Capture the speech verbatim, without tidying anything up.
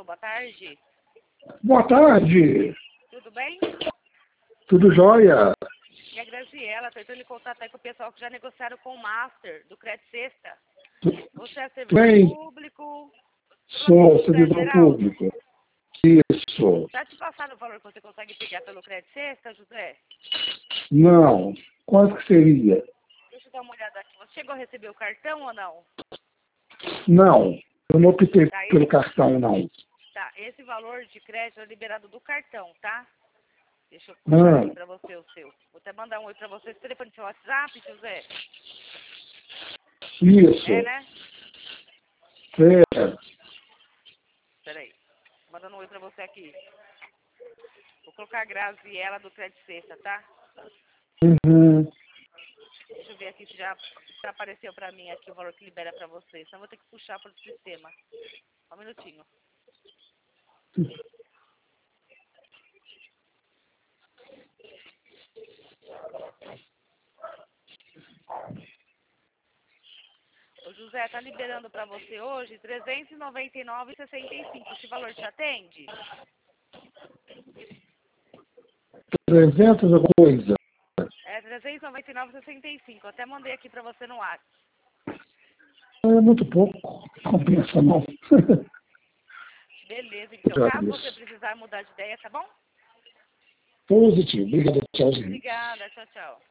Bruno, boa tarde. Boa tarde. Tudo bem? Tudo jóia? E a Graziela, estou entrando em contato aí com o pessoal que já negociaram com o Master do Crédito Sexta. Você é servidor Bem, público? sou servidor público. Isso. Já te passaram o valor que você consegue pegar pelo Crédito Sexta, José? Não. Quanto que seria? Deixa eu dar uma olhada aqui. Você chegou a receber o cartão ou não? Não. Eu não optei Tá, pelo esse, cartão, não. tá, esse valor de crédito é liberado do cartão, tá? Deixa eu Ah. puxar aqui pra você o seu. Vou até mandar um oi pra você. Esse telefone do seu WhatsApp, José? Isso. É, né? É. Peraí. Mandando um oi pra você aqui. Vou colocar a Graziela do Crédito Sexta, tá? Uhum. Deixa eu ver aqui se já, já apareceu pra mim aqui o valor que libera pra você. Senão eu vou ter que puxar pro sistema. Só um minutinho. Ô José, tá liberando pra você hoje trezentos e noventa e nove reais e sessenta e cinco. Esse valor te atende? trezentos alguma coisa. É trezentos e noventa e nove reais e sessenta e cinco. Até mandei aqui pra você no WhatsApp. É muito pouco. Compensa, não. Beleza, então. Eu Caso você agradeço. precisar mudar de ideia, tá bom? Positivo. Obrigado. Tchauzinho. Obrigada. Tchau, tchau.